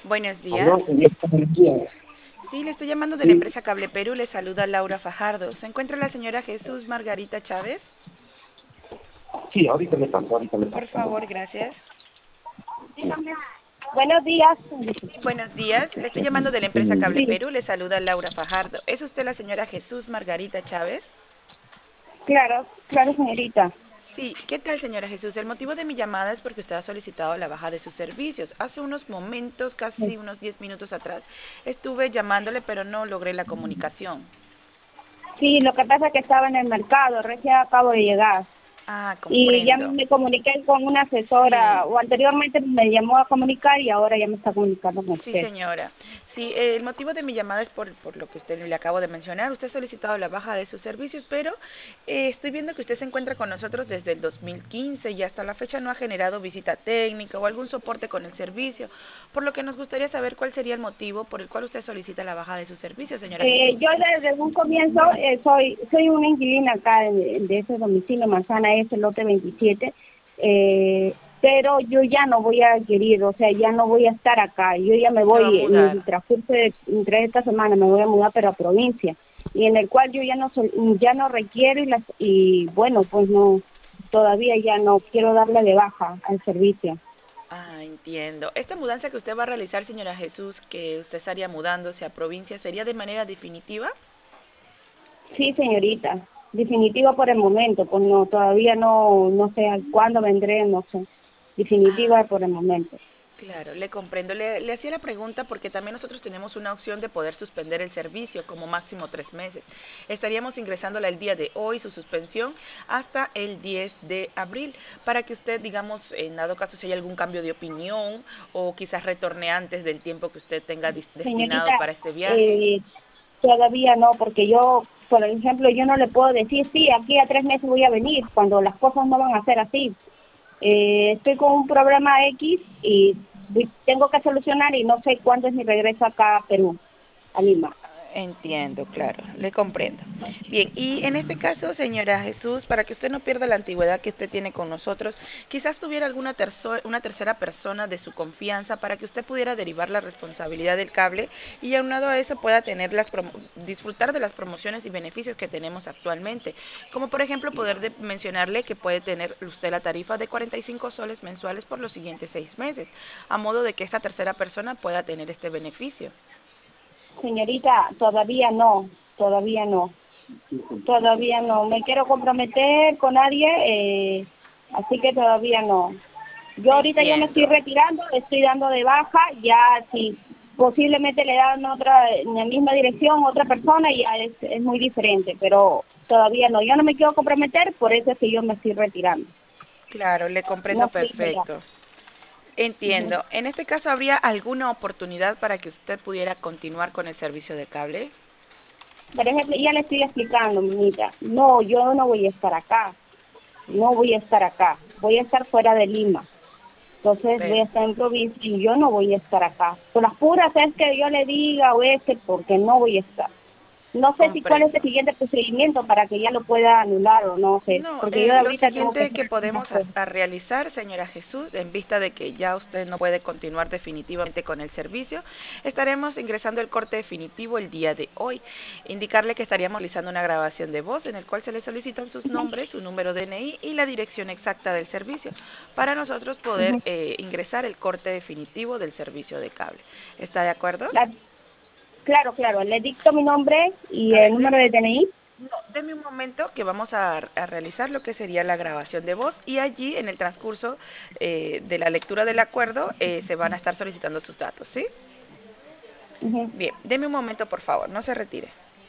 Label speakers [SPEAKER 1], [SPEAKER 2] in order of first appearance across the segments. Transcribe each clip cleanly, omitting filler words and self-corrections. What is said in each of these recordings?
[SPEAKER 1] Buenos
[SPEAKER 2] Aló,
[SPEAKER 1] días.
[SPEAKER 2] señorita, buenos días.
[SPEAKER 1] Sí, le estoy llamando de la
[SPEAKER 2] Sí,
[SPEAKER 1] empresa Cable Perú. Le saluda Laura Fajardo. ¿Se encuentra la señora Jesús Margarita Chávez?
[SPEAKER 2] sí, ahorita le paso, ahorita le
[SPEAKER 1] Por
[SPEAKER 2] paso.
[SPEAKER 1] favor, gracias.
[SPEAKER 3] Buenos días.
[SPEAKER 1] Buenos días. Le estoy llamando de la empresa Cable
[SPEAKER 3] Sí,
[SPEAKER 1] Perú. Le saluda Laura Fajardo. ¿Es usted la señora Jesús Margarita Chávez?
[SPEAKER 3] claro, claro, señorita.
[SPEAKER 1] Sí, ¿qué tal, señora Jesús? El motivo de mi llamada es porque usted ha solicitado la baja de sus servicios. Hace unos momentos, casi unos 10 minutos atrás, estuve llamándole, pero no logré la comunicación.
[SPEAKER 3] Sí, lo que pasa es que estaba en el mercado, recién acabo de llegar.
[SPEAKER 1] Ah,
[SPEAKER 3] Y ya
[SPEAKER 1] comprendo.
[SPEAKER 3] me comuniqué con una asesora,
[SPEAKER 1] Sí.
[SPEAKER 3] o anteriormente me llamó a comunicar y ahora ya me está comunicando con
[SPEAKER 1] Sí,
[SPEAKER 3] usted.
[SPEAKER 1] señora. Sí, el motivo de mi llamada es por lo que usted le acabo de mencionar. Usted ha solicitado la baja de sus servicios, pero estoy viendo que usted se encuentra con nosotros desde el 2015 y hasta la fecha no ha generado visita técnica o algún soporte con el servicio, por lo que nos gustaría saber cuál sería el motivo por el cual usted solicita la baja de sus servicios, señora
[SPEAKER 3] Yo
[SPEAKER 1] Jesús.
[SPEAKER 3] desde un comienzo soy una inquilina acá de ese domicilio Manzana S, lote 27, pero yo ya no voy a adquirir, o sea, ya no voy a estar acá. Yo ya me
[SPEAKER 1] Se va a
[SPEAKER 3] voy en
[SPEAKER 1] mudar.
[SPEAKER 3] el transcurso de entre esta semana, me voy a mudar pero a provincia, y en el cual yo ya no requiero y bueno, pues no, todavía ya no quiero darle de baja al servicio.
[SPEAKER 1] Ah, entiendo. Esta mudanza que usted va a realizar, señora Jesús, que usted estaría mudándose a provincia, ¿sería de manera definitiva?
[SPEAKER 3] Sí, señorita, definitivo por el momento, pues no, todavía no sé cuándo vendré, no sé,
[SPEAKER 1] Ah,
[SPEAKER 3] definitiva por el momento.
[SPEAKER 1] claro, le comprendo. Le hacía la pregunta porque también nosotros tenemos una opción de poder suspender el servicio como máximo 3 meses. Estaríamos ingresándola el día de hoy, su suspensión, hasta el 10 de abril, para que usted, digamos, en dado caso si hay algún cambio de opinión o quizás retorne antes del tiempo que usted tenga
[SPEAKER 3] Señorita,
[SPEAKER 1] destinado para este viaje.
[SPEAKER 3] eh, todavía no, porque yo, por ejemplo, yo no le puedo decir, sí, aquí a 3 meses voy a venir, cuando las cosas no van a ser así. Estoy con un problema X y tengo que solucionar y no sé cuándo es mi regreso acá a Perú, a Lima.
[SPEAKER 1] Entiendo, claro, le comprendo. Bien, y en este caso, señora Jesús, para que usted no pierda la antigüedad que usted tiene con nosotros, quizás tuviera una tercera persona de su confianza para que usted pudiera derivar la responsabilidad del cable y aunado a eso pueda tener disfrutar de las promociones y beneficios que tenemos actualmente. Como por ejemplo poder mencionarle que puede tener usted la tarifa de 45 soles mensuales por los siguientes 6 meses, a modo de que esta tercera persona pueda tener este beneficio.
[SPEAKER 3] Señorita, todavía no. Todavía no me quiero comprometer con nadie, así que todavía no. Yo ahorita ya me estoy
[SPEAKER 1] Entiendo.
[SPEAKER 3] retirando, estoy dando de baja, ya si posiblemente le dan otra, en la misma dirección otra persona, ya es muy diferente, pero todavía no. Yo no me quiero comprometer, por eso es que yo me estoy retirando.
[SPEAKER 1] Claro, le comprendo
[SPEAKER 3] No estoy ya.
[SPEAKER 1] perfecto. Entiendo. En este caso, ¿habría alguna oportunidad para que usted pudiera continuar con el servicio de cable?
[SPEAKER 3] Por ejemplo, ya le estoy explicando, minita. No, yo no voy a estar acá, no voy a estar acá, voy a estar fuera de Lima. Entonces voy a estar en
[SPEAKER 1] Perfecto.
[SPEAKER 3] provincia y yo no voy a estar acá. Por las puras es que yo le diga o es que porque no voy a estar. No sé si cuál es el
[SPEAKER 1] Comprendo.
[SPEAKER 3] siguiente procedimiento para que ya lo pueda anular o no sé,
[SPEAKER 1] No,
[SPEAKER 3] porque yo
[SPEAKER 1] lo
[SPEAKER 3] ahorita tengo que
[SPEAKER 1] siguiente
[SPEAKER 3] hacer
[SPEAKER 1] que
[SPEAKER 3] unas
[SPEAKER 1] podemos
[SPEAKER 3] cosas.
[SPEAKER 1] a realizar, señora Jesús, en vista de que ya usted no puede continuar definitivamente con el servicio, estaremos ingresando el corte definitivo el día de hoy. Indicarle que estaríamos realizando una grabación de voz en el cual se le solicitan sus nombres, su número de DNI y la dirección exacta del servicio para nosotros poder
[SPEAKER 3] Ujú.
[SPEAKER 1] ingresar el corte definitivo del servicio de cable. ¿Está de acuerdo?
[SPEAKER 3] La- claro, claro, le dicto mi nombre y
[SPEAKER 1] A
[SPEAKER 3] el
[SPEAKER 1] ver,
[SPEAKER 3] número de DNI.
[SPEAKER 1] no, deme un momento que vamos a realizar lo que sería la grabación de voz y allí en el transcurso de la lectura del acuerdo se van a estar solicitando sus datos, ¿sí?
[SPEAKER 3] Ujú.
[SPEAKER 1] Bien, deme un momento por favor, no se retire.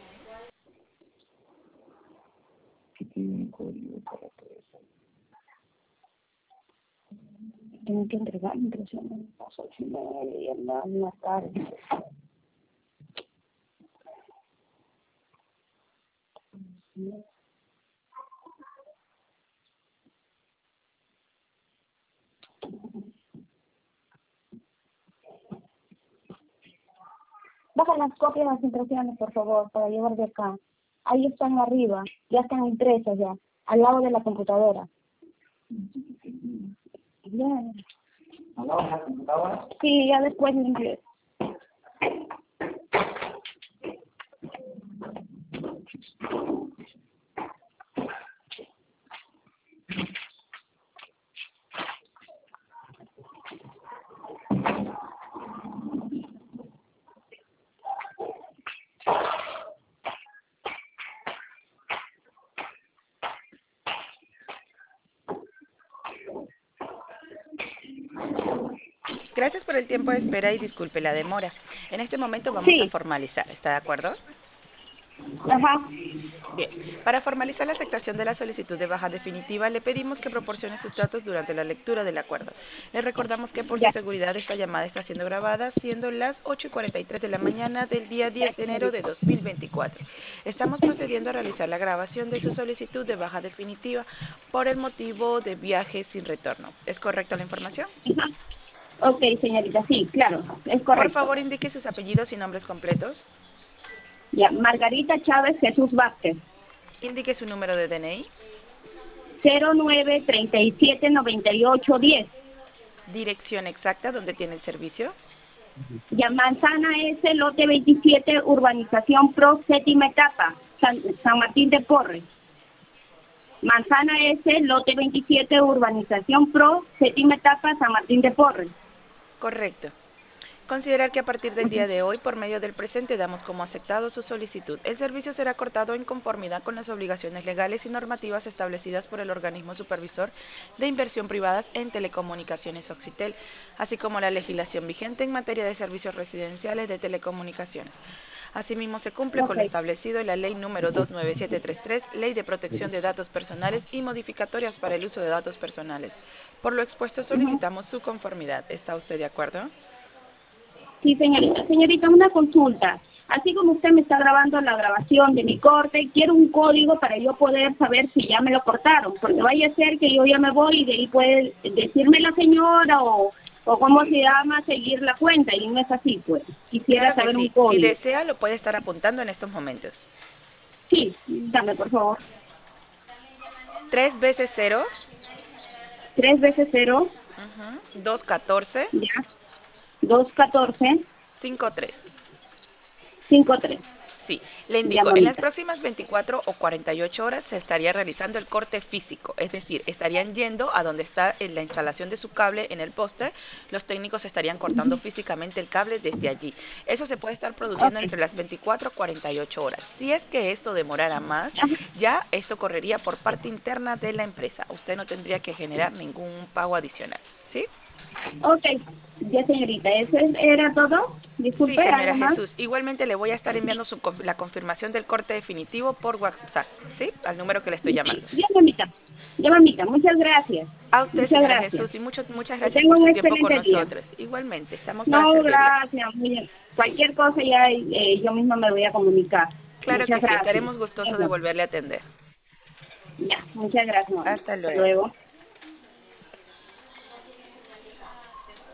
[SPEAKER 2] Aquí tiene un código para todo eso.
[SPEAKER 3] Tengo que entregar impresión a las 8:30 y en la tarde. Baja las copias de las impresiones, por favor, para llevar de acá. Ahí están arriba, ya están impresas ya, al lado de la computadora. Ya.
[SPEAKER 2] ¿A la computadora?
[SPEAKER 3] Sí, ya después limpié.
[SPEAKER 1] Gracias por el tiempo de espera y disculpe la demora. En este momento vamos a
[SPEAKER 3] Sí,
[SPEAKER 1] formalizar, ¿está de acuerdo?
[SPEAKER 3] ajá,
[SPEAKER 1] Bien, para formalizar la aceptación de la solicitud de baja definitiva, le pedimos que proporcione sus datos durante la lectura del acuerdo. Le recordamos que por su
[SPEAKER 3] ya,
[SPEAKER 1] seguridad esta llamada está siendo grabada, siendo las 8:43 de la mañana del día
[SPEAKER 3] ya,
[SPEAKER 1] 10 de enero de
[SPEAKER 3] señorita.
[SPEAKER 1] 2024. Estamos procediendo a realizar la grabación de su solicitud de baja definitiva por el motivo de viaje sin retorno. ¿Es correcta la información?
[SPEAKER 3] Ajá. Ok, señorita, sí, claro, es
[SPEAKER 1] Por
[SPEAKER 3] correcto.
[SPEAKER 1] favor, indique sus apellidos y nombres completos.
[SPEAKER 3] Ya, Margarita Chávez Jesús Vázquez,
[SPEAKER 1] Indique su número de DNI.
[SPEAKER 3] 09379810.
[SPEAKER 1] Dirección exacta donde tiene el servicio.
[SPEAKER 3] Ya, Manzana S, lote 27, urbanización Pro, séptima etapa, San Martín de Porres. Manzana S, lote 27, urbanización Pro, séptima etapa, San Martín de Porres.
[SPEAKER 1] Correcto. Considerar que a partir del día de hoy, por medio del presente, damos como aceptado su solicitud. El servicio será cortado en conformidad con las obligaciones legales y normativas establecidas por el organismo supervisor de inversión privadas en telecomunicaciones Oxitel, así como la legislación vigente en materia de servicios residenciales de telecomunicaciones. Asimismo, se cumple con
[SPEAKER 3] Ok,
[SPEAKER 1] lo establecido en la Ley número 29733, Ley de Protección de Datos Personales y modificatorias para el uso de datos personales. Por lo expuesto,
[SPEAKER 3] ujú.
[SPEAKER 1] solicitamos su conformidad. ¿Está usted de acuerdo?
[SPEAKER 3] Sí, señorita. Señorita, una consulta. Así como usted me está grabando la grabación de mi corte, quiero un código para yo poder saber si ya me lo cortaron, porque vaya a ser que yo ya me voy y de ahí puede decirme la señora o cómo se llama, seguir la cuenta, y no es así, pues. Quisiera
[SPEAKER 1] Claro que
[SPEAKER 3] saber un
[SPEAKER 1] sí. Si
[SPEAKER 3] código.
[SPEAKER 1] desea, lo puede estar apuntando en estos momentos.
[SPEAKER 3] Sí, dame, por favor.
[SPEAKER 1] 3 veces 0,
[SPEAKER 3] 3 veces 0,
[SPEAKER 1] 214,
[SPEAKER 3] ya, 214,
[SPEAKER 1] 53.
[SPEAKER 3] 53.
[SPEAKER 1] Sí, le
[SPEAKER 3] Ya,
[SPEAKER 1] indico, en las
[SPEAKER 3] mamita.
[SPEAKER 1] próximas 24 o 48 horas se estaría realizando el corte físico, es decir, estarían yendo a donde está la instalación de su cable en el poste, los técnicos estarían cortando físicamente el cable desde allí. Eso se puede estar produciendo
[SPEAKER 3] Ok.
[SPEAKER 1] entre las 24 o 48 horas. Si es que esto demorara más,
[SPEAKER 3] Ajá.
[SPEAKER 1] ya esto correría por parte interna de la empresa. Usted no tendría que generar ningún pago adicional, ¿sí?
[SPEAKER 3] Ok, ya, señorita, ¿eso era todo?
[SPEAKER 1] Sí,
[SPEAKER 3] Disculpe, ¿algo
[SPEAKER 1] señora
[SPEAKER 3] más?
[SPEAKER 1] Jesús. Igualmente le voy a estar enviando la confirmación del corte definitivo por WhatsApp, ¿sí? Al número que le estoy
[SPEAKER 3] Sí,
[SPEAKER 1] llamando.
[SPEAKER 3] ya mamita, muchas gracias.
[SPEAKER 1] A usted,
[SPEAKER 3] Muchas
[SPEAKER 1] señora
[SPEAKER 3] gracias.
[SPEAKER 1] Jesús, y muchas
[SPEAKER 3] Que
[SPEAKER 1] gracias
[SPEAKER 3] tenga
[SPEAKER 1] por
[SPEAKER 3] un
[SPEAKER 1] su tiempo con
[SPEAKER 3] excelente día.
[SPEAKER 1] nosotros. Igualmente, estamos para
[SPEAKER 3] No,
[SPEAKER 1] servirle.
[SPEAKER 3] gracias. Cualquier cosa ya yo misma me voy a comunicar.
[SPEAKER 1] Claro que
[SPEAKER 3] Muchas
[SPEAKER 1] sí,
[SPEAKER 3] gracias.
[SPEAKER 1] estaremos gustosos de
[SPEAKER 3] Bueno,
[SPEAKER 1] volverle a atender.
[SPEAKER 3] ya, muchas gracias, mamita.
[SPEAKER 1] Hasta
[SPEAKER 3] Hasta
[SPEAKER 1] luego.
[SPEAKER 3] luego.